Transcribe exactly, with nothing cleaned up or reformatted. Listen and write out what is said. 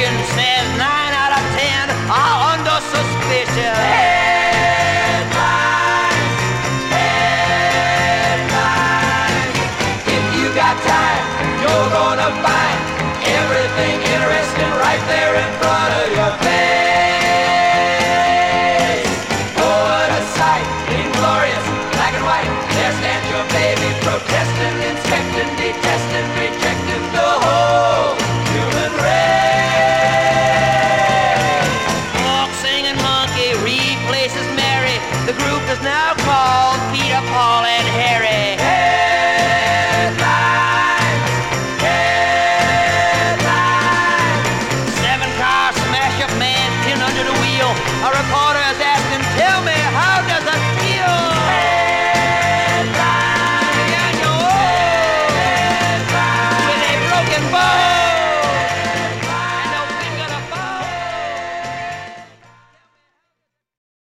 station says nine out of ten are under suspicion. Headlines, headlines. If you got time, you're gonna find everything interesting right there in front of you.